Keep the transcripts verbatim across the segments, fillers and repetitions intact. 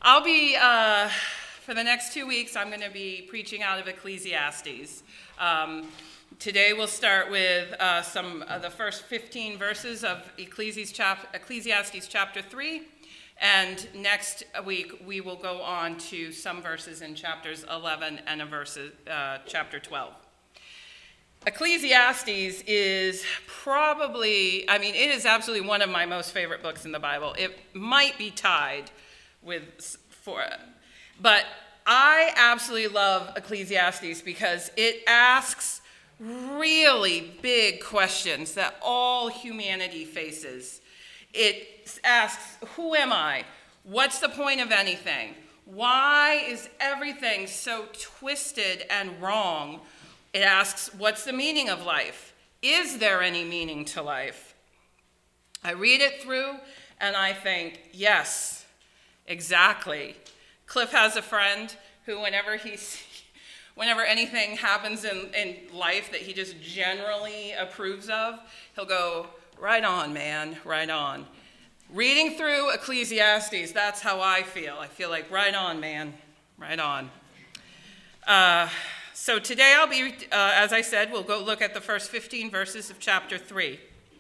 I'll be, uh, for the next two weeks, I'm going to be preaching out of Ecclesiastes. Um, today we'll start with uh, some of the first fifteen verses of Ecclesiastes, chap- Ecclesiastes chapter three. And next week we will go on to some verses in chapters eleven and a verse, uh, chapter twelve. Ecclesiastes is probably, I mean, it is absolutely one of my most favorite books in the Bible. It might be tied with, for, but I absolutely love Ecclesiastes because it asks really big questions that all humanity faces. It asks, who am I? What's the point of anything? Why is everything so twisted and wrong? It asks, what's the meaning of life? Is there any meaning to life? I read it through and I think, yes, exactly. Cliff has a friend who whenever he, whenever anything happens in, in life that he just generally approves of, he'll go, right on, man, right on. Reading through Ecclesiastes, that's how I feel. I feel like, right on, man, right on. Uh, so today I'll be, uh, as I said, we'll go look at the first fifteen verses of chapter three.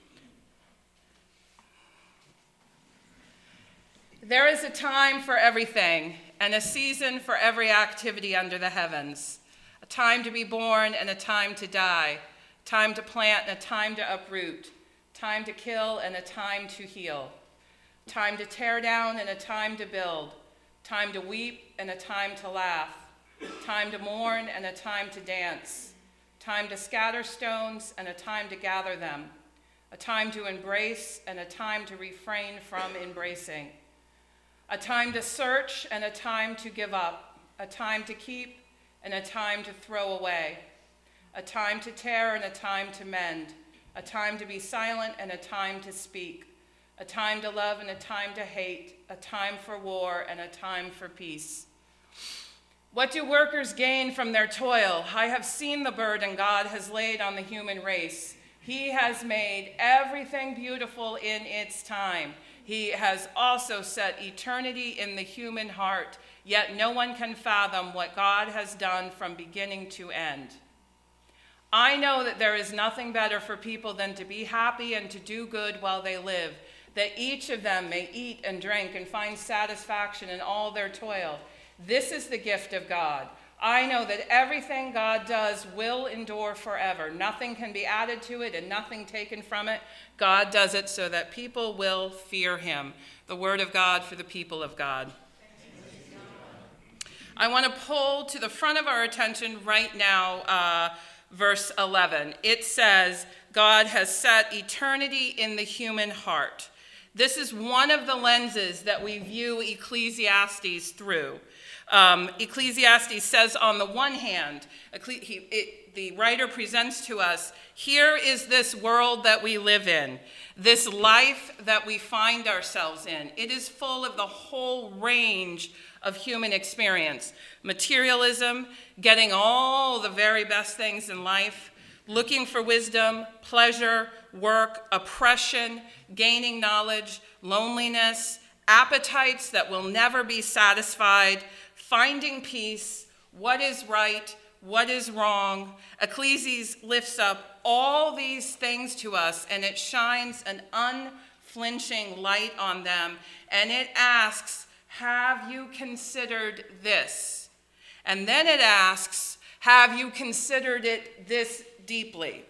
There is a time for everything, and a season for every activity under the heavens. A time to be born and a time to die. Time to plant and a time to uproot. Time to kill and a time to heal. Time to tear down and a time to build. Time to weep and a time to laugh. Time to mourn and a time to dance. Time to scatter stones and a time to gather them. A time to embrace and a time to refrain from embracing. A time to search and a time to give up. A time to keep and a time to throw away. A time to tear and a time to mend. A time to be silent and a time to speak. A time to love and a time to hate. A time for war and a time for peace. What do workers gain from their toil? I have seen the burden God has laid on the human race. He has made everything beautiful in its time. He has also set eternity in the human heart, yet no one can fathom what God has done from beginning to end. I know that there is nothing better for people than to be happy and to do good while they live, that each of them may eat and drink and find satisfaction in all their toil. This is the gift of God. I know that everything God does will endure forever. Nothing can be added to it and nothing taken from it. God does it so that people will fear him. The word of God for the people of God. I want to pull to the front of our attention right now uh, verse eleven. It says, God has set eternity in the human heart. This is one of the lenses that we view Ecclesiastes through. Um, Ecclesiastes says on the one hand, he, it, the writer presents to us, here is this world that we live in, this life that we find ourselves in. It is full of the whole range of human experience. Materialism, getting all the very best things in life, looking for wisdom, pleasure, work, oppression, gaining knowledge, loneliness, appetites that will never be satisfied, finding peace, what is right, what is wrong. Ecclesiastes lifts up all these things to us, and it shines an unflinching light on them, and it asks, have you considered this? And then it asks, have you considered it this deeply?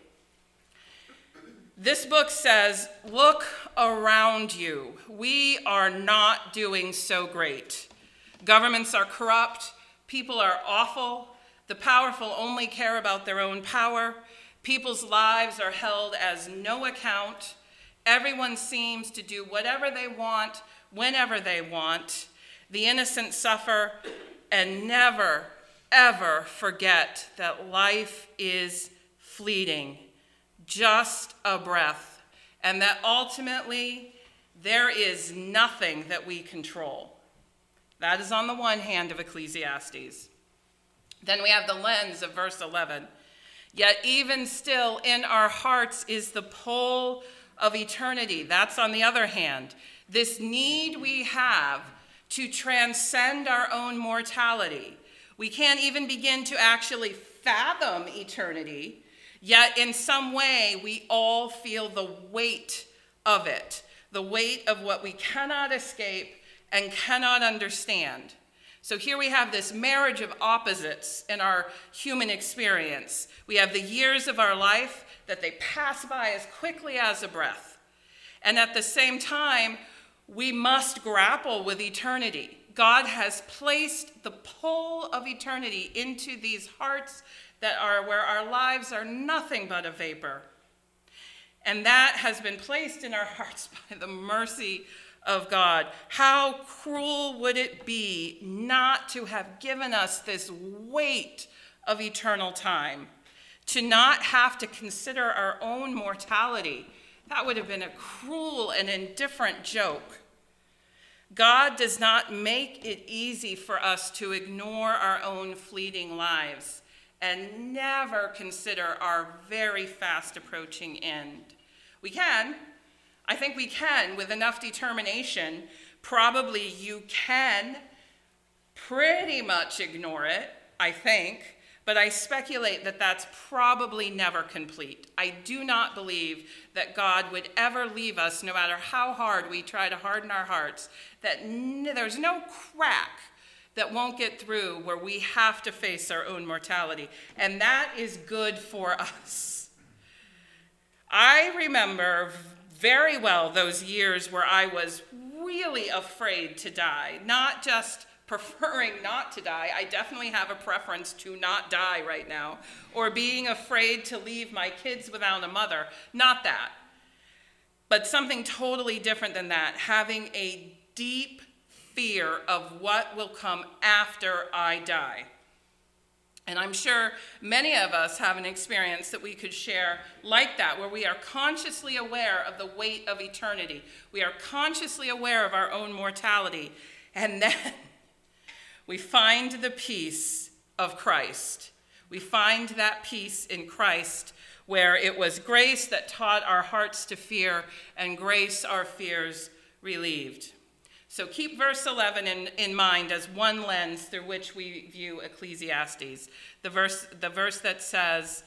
This book says, look around you. We are not doing so great. Governments are corrupt. People are awful. The powerful only care about their own power. People's lives are held as no account. Everyone seems to do whatever they want, whenever they want. The innocent suffer and never, ever forget that life is fleeting, just a breath, and that ultimately there is nothing that we control. That is on the one hand of Ecclesiastes. Then we have the lens of verse eleven. Yet even still in our hearts is the pull of eternity. That's on the other hand. This need we have to transcend our own mortality. We can't even begin to actually fathom eternity, yet in some way we all feel the weight of it, the weight of what we cannot escape and cannot understand. So here we have this marriage of opposites in our human experience. We have the years of our life that they pass by as quickly as a breath. And at the same time, we must grapple with eternity. God has placed the pull of eternity into these hearts that are where our lives are nothing but a vapor. And that has been placed in our hearts by the mercy of God. How cruel would it be not to have given us this weight of eternal time, to not have to consider our own mortality. That would have been a cruel and indifferent joke. God does not make it easy for us to ignore our own fleeting lives and never consider our very fast approaching end. We can. I think we can, with enough determination. Probably you can pretty much ignore it, I think, but I speculate that that's probably never complete. I do not believe that God would ever leave us, no matter how hard we try to harden our hearts, that n- there's no crack that won't get through where we have to face our own mortality, and that is good for us. I remember very well those years where I was really afraid to die, not just preferring not to die. I definitely have a preference to not die right now, or being afraid to leave my kids without a mother. Not that, but something totally different than that, having a deep fear of what will come after I die. And I'm sure many of us have an experience that we could share like that, where we are consciously aware of the weight of eternity. We are consciously aware of our own mortality. And then we find the peace of Christ. We find that peace in Christ, where it was grace that taught our hearts to fear, and grace our fears relieved. So keep verse eleven in, in mind as one lens through which we view Ecclesiastes. The verse, the verse that says,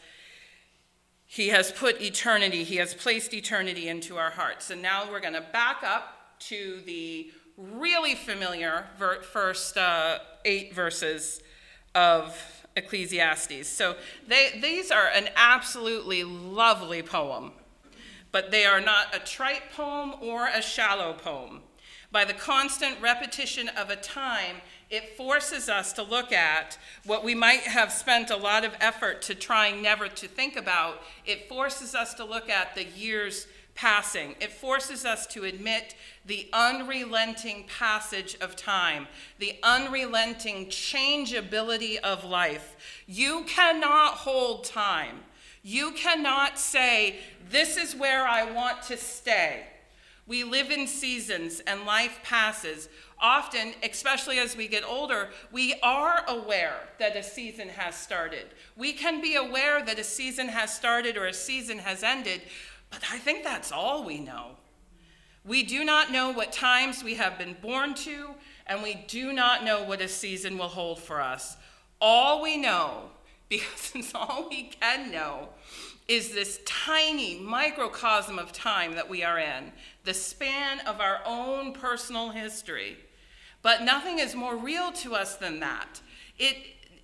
he has put eternity, he has placed eternity into our hearts. And now we're going to back up to the really familiar ver- first uh, eight verses of Ecclesiastes. So they, these are an absolutely lovely poem, but they are not a trite poem or a shallow poem. By the constant repetition of a time, it forces us to look at what we might have spent a lot of effort to trying never to think about. It forces us to look at the years passing. It forces us to admit the unrelenting passage of time, the unrelenting changeability of life. You cannot hold time. You cannot say, this is where I want to stay. We live in seasons and life passes. Often, especially as we get older, we are aware that a season has started. We can be aware that a season has started or a season has ended, but I think that's all we know. We do not know what times we have been born to, and we do not know what a season will hold for us. All we know, because it's all we can know, is this tiny microcosm of time that we are in, the span of our own personal history. But nothing is more real to us than that. It,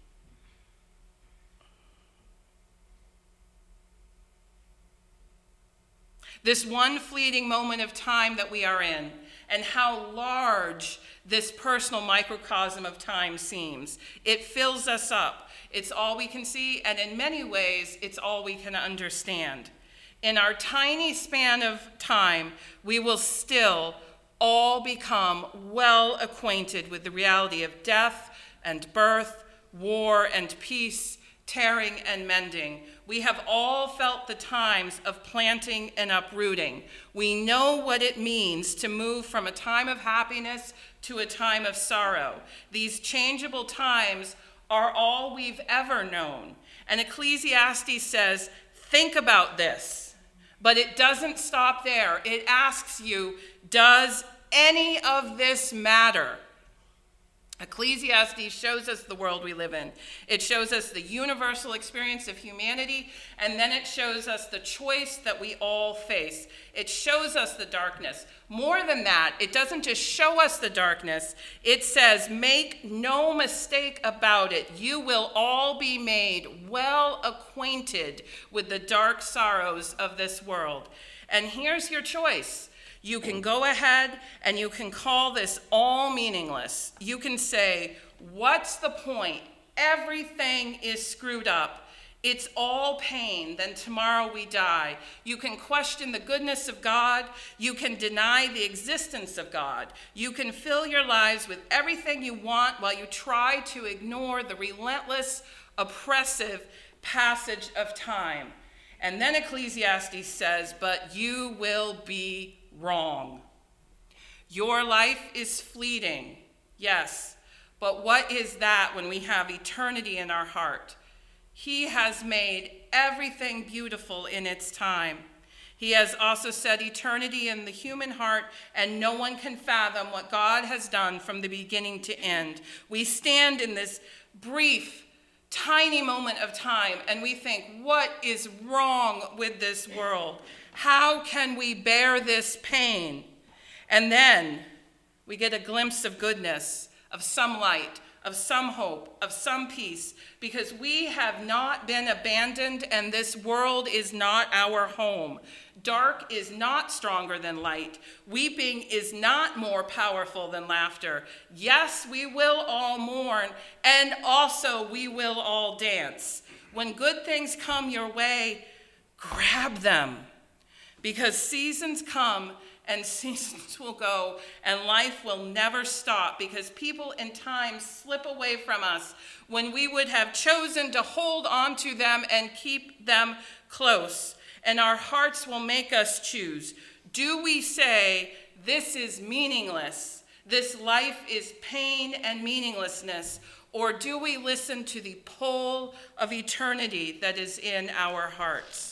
this one fleeting moment of time that we are in, and how large this personal microcosm of time seems. It fills us up. It's all we can see, and in many ways, it's all we can understand. In our tiny span of time, we will still all become well acquainted with the reality of death and birth, war and peace, tearing and mending. We have all felt the times of planting and uprooting. We know what it means to move from a time of happiness to a time of sorrow. These changeable times are all we've ever known. And Ecclesiastes says, think about this. But it doesn't stop there. It asks you, does any of this matter? Ecclesiastes shows us the world we live in. It shows us the universal experience of humanity, and then it shows us the choice that we all face. It shows us the darkness. More than that, it doesn't just show us the darkness. It says, make no mistake about it. You will all be made well acquainted with the dark sorrows of this world. And here's your choice. You can go ahead and you can call this all meaningless. You can say, what's the point? Everything is screwed up. It's all pain. Then tomorrow we die. You can question the goodness of God. You can deny the existence of God. You can fill your lives with everything you want while you try to ignore the relentless, oppressive passage of time. And then Ecclesiastes says, but you will be wrong. Your life is fleeting, yes, but what is that when we have eternity in our heart? He has made everything beautiful in its time. He has also set eternity in the human heart, and no one can fathom what God has done from the beginning to end. We stand in this brief, tiny moment of time, and we think, what is wrong with this world? How can we bear this pain? And then we get a glimpse of goodness, of some light, of some hope, of some peace, because we have not been abandoned and this world is not our home. Dark is not stronger than light. Weeping is not more powerful than laughter. Yes, we will all mourn, and also we will all dance. When good things come your way, grab them. Because seasons come and seasons will go, and life will never stop, because people in time slip away from us when we would have chosen to hold on to them and keep them close. And our hearts will make us choose. Do we say, this is meaningless, this life is pain and meaninglessness, or do we listen to the pull of eternity that is in our hearts?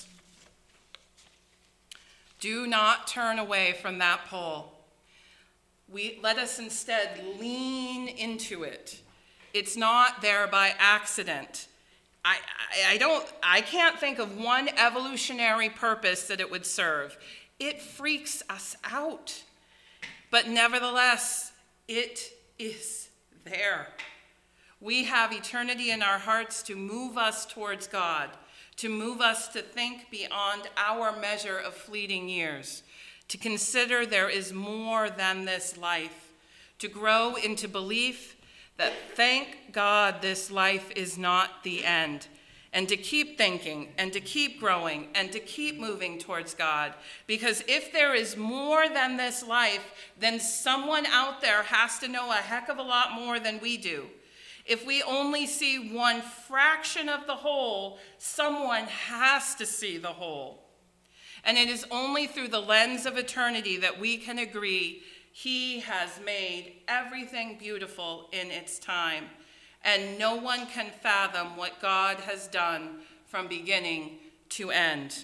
Do not turn away from that pull. We, let us instead lean into it. It's not there by accident. I, I, I don't, I can't think of one evolutionary purpose that it would serve. It freaks us out. But nevertheless, it is there. We have eternity in our hearts to move us towards God, to move us to think beyond our measure of fleeting years, to consider there is more than this life, to grow into belief that, thank God, this life is not the end, and to keep thinking and to keep growing and to keep moving towards God. Because if there is more than this life, then someone out there has to know a heck of a lot more than we do. If we only see one fraction of the whole, someone has to see the whole. And it is only through the lens of eternity that we can agree he has made everything beautiful in its time. And no one can fathom what God has done from beginning to end.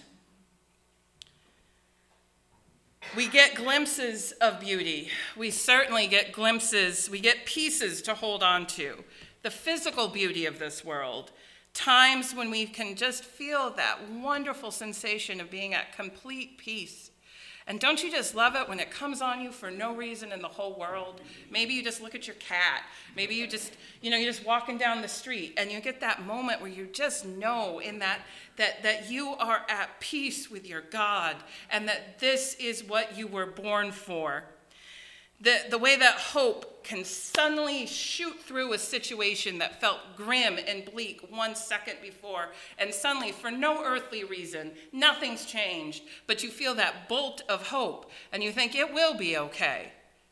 We get glimpses of beauty. We certainly get glimpses, we get pieces to hold on to. The physical beauty of this world, times when we can just feel that wonderful sensation of being at complete peace. And don't you just love it when it comes on you for no reason in the whole world? Maybe you just look at your cat. Maybe you just, you know, you're just walking down the street and you get that moment where you just know in that, that, that you are at peace with your God and that this is what you were born for. The, the way that hope can suddenly shoot through a situation that felt grim and bleak one second before, and suddenly, for no earthly reason, nothing's changed, but you feel that bolt of hope, and you think it will be okay.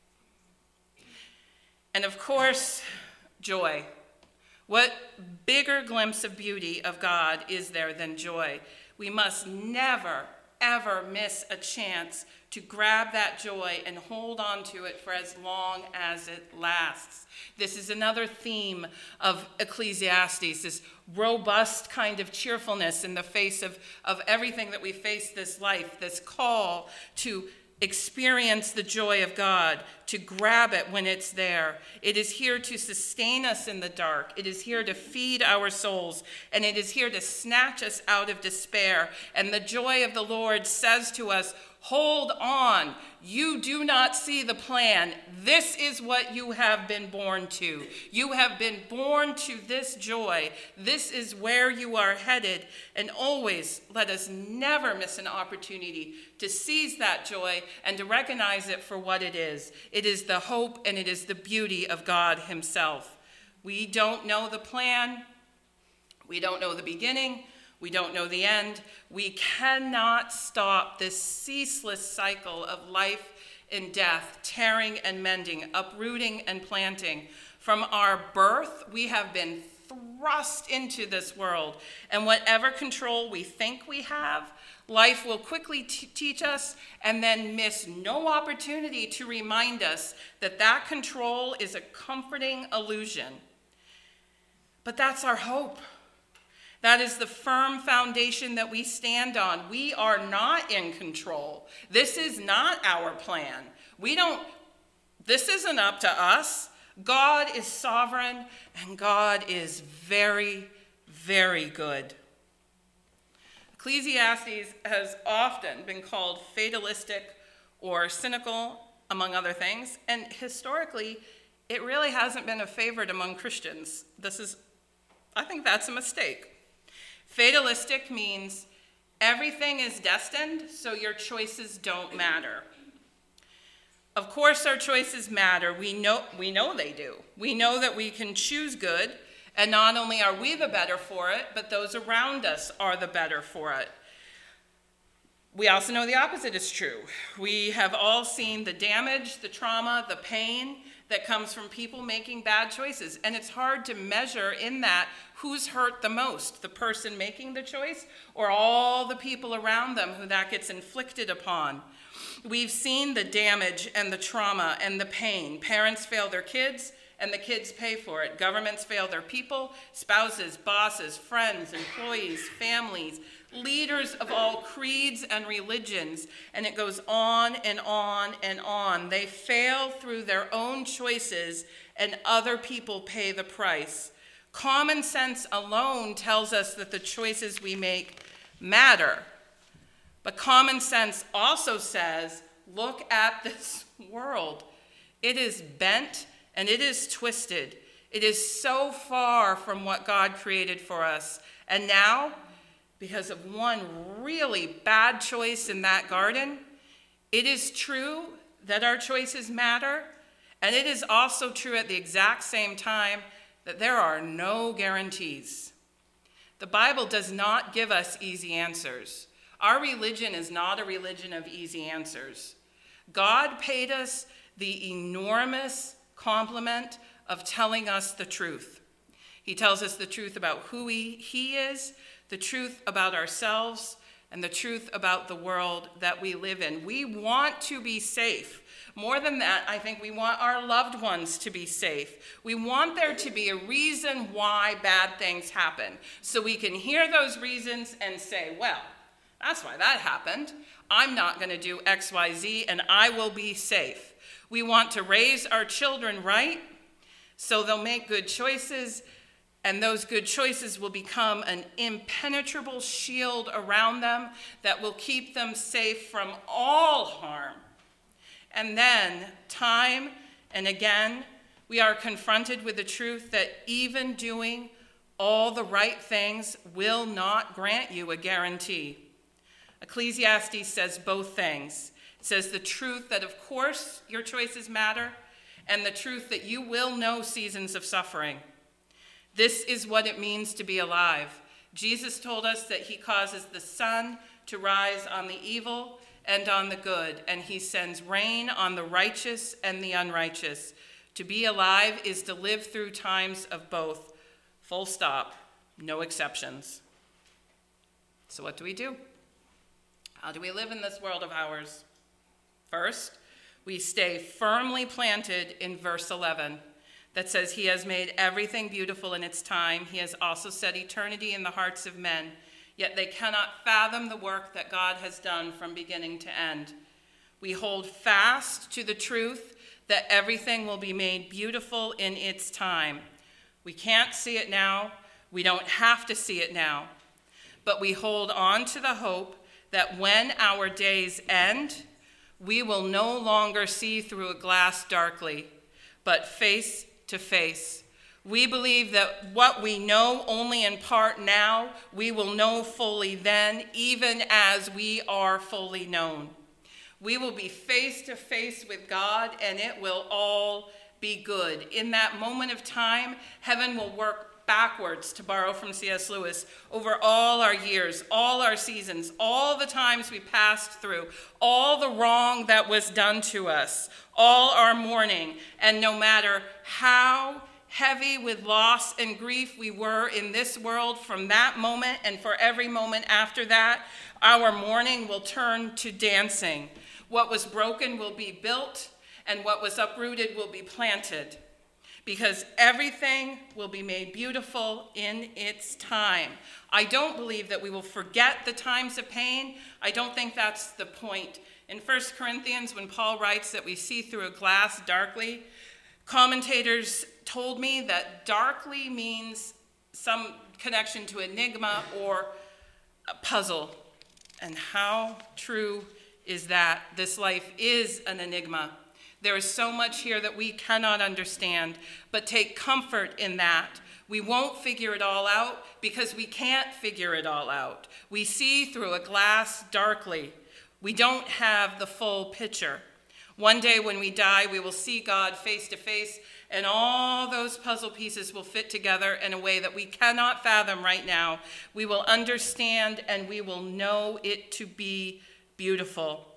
And of course, joy. What bigger glimpse of beauty of God is there than joy? We must never, ever miss a chance to grab that joy and hold on to it for as long as it lasts. This is another theme of Ecclesiastes, this robust kind of cheerfulness in the face of, of everything that we face this life, this call to experience the joy of God, to grab it when it's there. It is here to sustain us in the dark. It is here to feed our souls, and it is here to snatch us out of despair. And the joy of the Lord says to us, hold on. You do not see the plan. This is what you have been born to. You have been born to this joy. This is where you are headed. And always let us never miss an opportunity to seize that joy and to recognize it for what it is. It is the hope and it is the beauty of God himself. We don't know the plan. We don't know the beginning. We don't know the end. We cannot stop this ceaseless cycle of life and death, tearing and mending, uprooting and planting. From our birth, we have been thrust into this world, and whatever control we think we have, life will quickly t- teach us and then miss no opportunity to remind us that that control is a comforting illusion. But that's our hope. That is the firm foundation that we stand on. We are not in control. This is not our plan. We don't, this isn't up to us. God is sovereign, and God is very, very good. Ecclesiastes has often been called fatalistic or cynical, among other things, and historically, it really hasn't been a favorite among Christians. This is, I think that's a mistake. Fatalistic means everything is destined, so your choices don't matter. Of course, our choices matter. We know, we know they do. We know that we can choose good, and not only are we the better for it, but those around us are the better for it. We also know the opposite is true. We have all seen the damage, the trauma, the pain that comes from people making bad choices. And it's hard to measure in that who's hurt the most, the person making the choice or all the people around them who that gets inflicted upon. We've seen the damage and the trauma and the pain. Parents fail their kids and the kids pay for it. Governments fail their people, spouses, bosses, friends, employees, families, leaders of all creeds and religions, and it goes on and on and on. They fail through their own choices, and other people pay the price. Common sense alone tells us that the choices we make matter. But common sense also says, look at this world. It is bent and it is twisted. It is so far from what God created for us. And now, because of one really bad choice in that garden, it is true that our choices matter, and it is also true at the exact same time that there are no guarantees. The Bible does not give us easy answers. Our religion is not a religion of easy answers. God paid us the enormous compliment of telling us the truth. He tells us the truth about who he, he is, the truth about ourselves, and the truth about the world that we live in. We want to be safe. More than that, I think we want our loved ones to be safe. We want there to be a reason why bad things happen, so we can hear those reasons and say, well, that's why that happened. I'm not going to do X, Y, Z, and I will be safe. We want to raise our children right, so they'll make good choices, and those good choices will become an impenetrable shield around them that will keep them safe from all harm. And then, time and again, we are confronted with the truth that even doing all the right things will not grant you a guarantee. Ecclesiastes says both things. It says the truth that, of course, your choices matter, and the truth that you will know seasons of suffering. This is what it means to be alive. Jesus told us that he causes the sun to rise on the evil and on the good, and he sends rain on the righteous and the unrighteous. To be alive is to live through times of both. Full stop. No exceptions. So what do we do? How do we live in this world of ours? First, we stay firmly planted in verse eleven. That says he has made everything beautiful in its time. He has also set eternity in the hearts of men, yet they cannot fathom the work that God has done from beginning to end. We hold fast to the truth that everything will be made beautiful in its time. We can't see it now. We don't have to see it now. But we hold on to the hope that when our days end, we will no longer see through a glass darkly, but face to face. We believe that what we know only in part now, we will know fully then, even as we are fully known. We will be face to face with God, and it will all be good. In that moment of time, heaven will work backwards, to borrow from C S Lewis, over all our years, all our seasons, all the times we passed through, all the wrong that was done to us, all our mourning. And no matter how heavy with loss and grief we were in this world from that moment and for every moment after that, our mourning will turn to dancing. What was broken will be built, and what was uprooted will be planted, because everything will be made beautiful in its time. I don't believe that we will forget the times of pain. I don't think that's the point. In First Corinthians, when Paul writes that we see through a glass darkly, commentators told me that darkly means some connection to enigma or a puzzle. And how true is that? This life is an enigma. There is so much here that we cannot understand, but take comfort in that. We won't figure it all out because we can't figure it all out. We see through a glass darkly. We don't have the full picture. One day when we die, we will see God face to face, and all those puzzle pieces will fit together in a way that we cannot fathom right now. We will understand, and we will know it to be beautiful.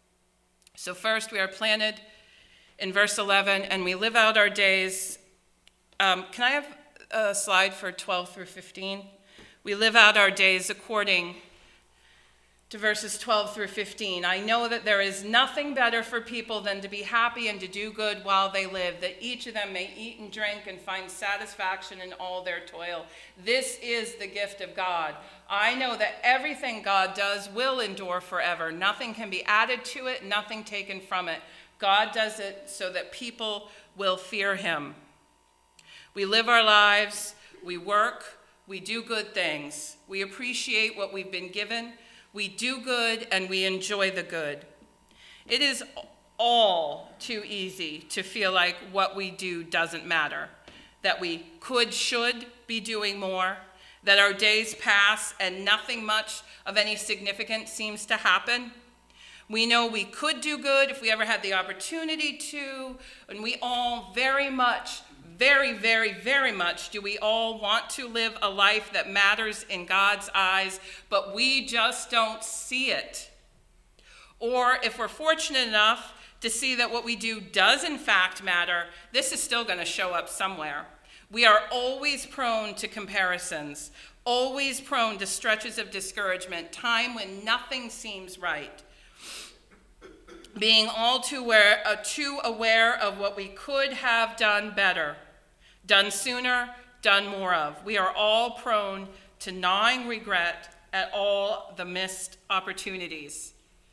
So first, we are planted in verse eleven, and we live out our days. Um, can I have a slide for twelve through fifteen? We live out our days according to verses twelve through fifteen. I know that there is nothing better for people than to be happy and to do good while they live, that each of them may eat and drink and find satisfaction in all their toil. This is the gift of God. I know that everything God does will endure forever. Nothing can be added to it, nothing taken from it. God does it so that people will fear him. We live our lives, we work, we do good things. We appreciate what we've been given. We do good and we enjoy the good. It is all too easy to feel like what we do doesn't matter, that we could, should be doing more, that our days pass and nothing much of any significance seems to happen. We know we could do good if we ever had the opportunity to, and we all very much, very, very, very much do we all want to live a life that matters in God's eyes, but we just don't see it. Or if we're fortunate enough to see that what we do does in fact matter, this is still going to show up somewhere. We are always prone to comparisons, always prone to stretches of discouragement, time when nothing seems right. Being all too aware, uh, too aware of what we could have done better, done sooner, done more of. We are all prone to gnawing regret at all the missed opportunities.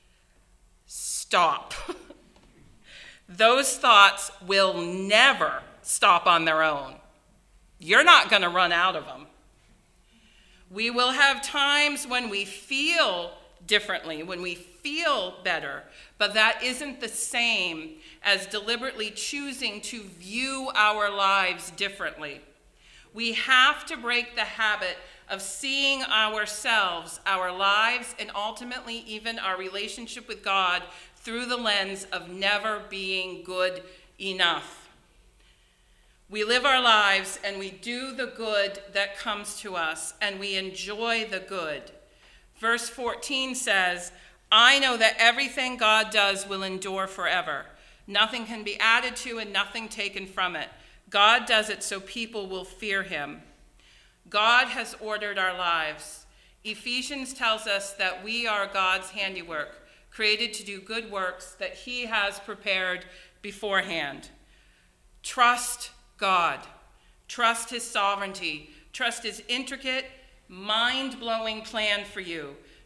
Stop. Those thoughts will never stop on their own. You're not going to run out of them. We will have times when we feel differently, when we feel better, but that isn't the same as deliberately choosing to view our lives differently. We have to break the habit of seeing ourselves, our lives, and ultimately even our relationship with God through the lens of never being good enough. We live our lives and we do the good that comes to us, and we enjoy the good. Verse fourteen says, I know that everything God does will endure forever. Nothing can be added to and nothing taken from it. God does it so people will fear him. God has ordered our lives. Ephesians tells us that we are God's handiwork, created to do good works that he has prepared beforehand. Trust God. Trust his sovereignty. Trust his intricate, mind-blowing plan for you.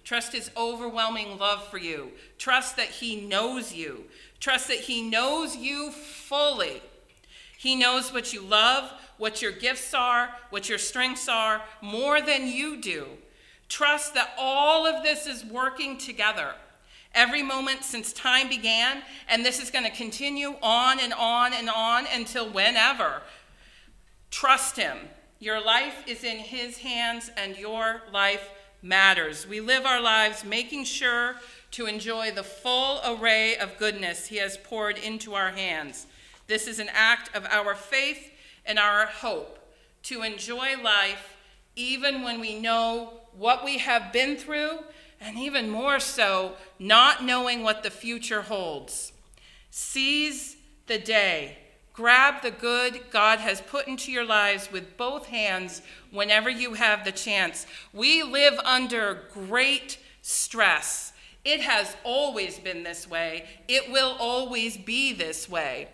Trust his overwhelming love for you. Trust that he knows you. Trust that he knows you fully. He knows what you love, what your gifts are, what your strengths are, more than you do. Trust that all of this is working together every moment since time began, and this is going to continue on and on and on until whenever. Trust him. Your life is in his hands, and your life matters. We live our lives making sure to enjoy the full array of goodness he has poured into our hands. This is an act of our faith and our hope to enjoy life even when we know what we have been through, and even more so, not knowing what the future holds. Seize the day. Grab the good God has put into your lives with both hands whenever you have the chance. We live under great stress. It has always been this way. It will always be this way.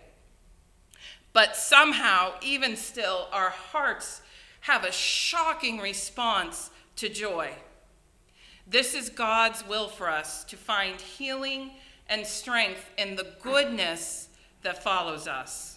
But somehow, even still, our hearts have a shocking response to joy. This is God's will for us, to find healing and strength in the goodness that follows us.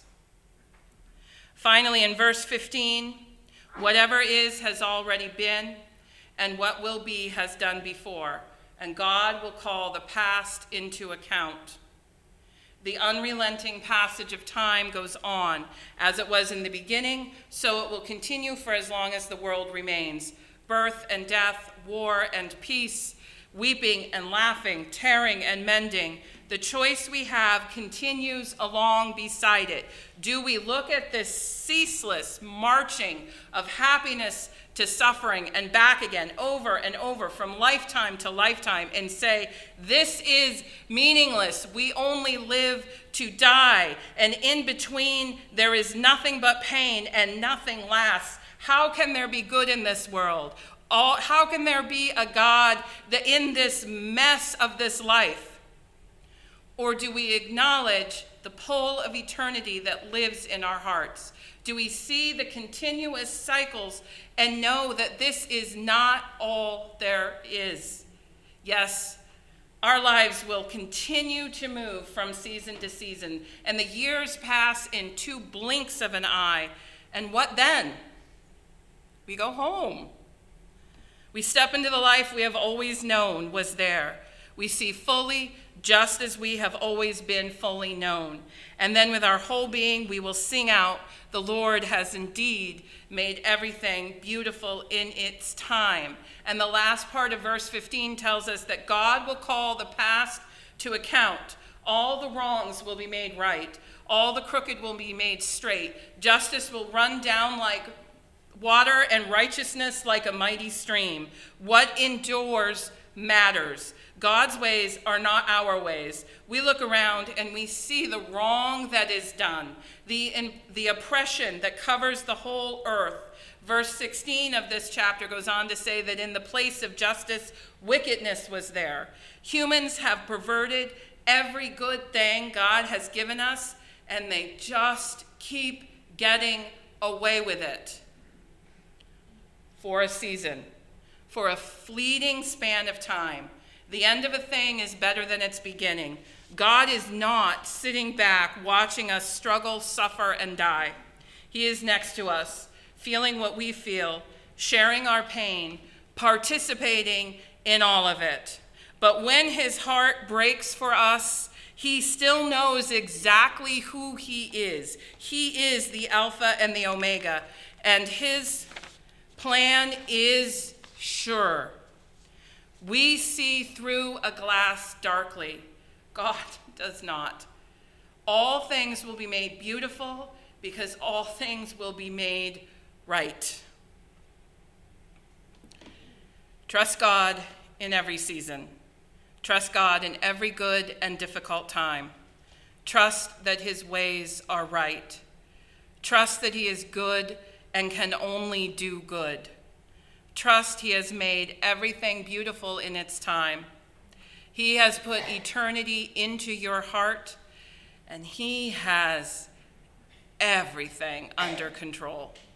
Finally, in verse fifteen, whatever is has already been, and what will be has done before, and God will call the past into account. The unrelenting passage of time goes on. As it was in the beginning, so it will continue for as long as the world remains. Birth and death, war and peace, weeping and laughing, tearing and mending. The choice we have continues along beside it. Do we look at this ceaseless marching of happiness to suffering and back again over and over from lifetime to lifetime and say, this is meaningless. We only live to die. And in between, there is nothing but pain and nothing lasts. How can there be good in this world? All, how can there be a God that in this mess of this life? Or do we acknowledge the pull of eternity that lives in our hearts? Do we see the continuous cycles and know that this is not all there is? Yes, our lives will continue to move from season to season, and the years pass in two blinks of an eye. And what then? We go home. We step into the life we have always known was there. We see fully, just as we have always been fully known. And then with our whole being, we will sing out, the Lord has indeed made everything beautiful in its time. And the last part of verse fifteen tells us that God will call the past to account. All the wrongs will be made right. All the crooked will be made straight. Justice will run down like water and righteousness like a mighty stream. What endures matters. God's ways are not our ways. We look around and we see the wrong that is done, the, in, the oppression that covers the whole earth. Verse sixteen of this chapter goes on to say that in the place of justice, wickedness was there. Humans have perverted every good thing God has given us, and they just keep getting away with it. For a season, for a fleeting span of time. The end of a thing is better than its beginning. God is not sitting back watching us struggle, suffer, and die. He is next to us, feeling what we feel, sharing our pain, participating in all of it. But when his heart breaks for us, he still knows exactly who he is. He is the Alpha and the Omega, and his plan is sure. We see through a glass darkly. God does not. All things will be made beautiful because all things will be made right. Trust God in every season. Trust God in every good and difficult time. Trust that his ways are right. Trust that he is good and can only do good. Trust he has made everything beautiful in its time. He has put eternity into your heart, and he has everything under control.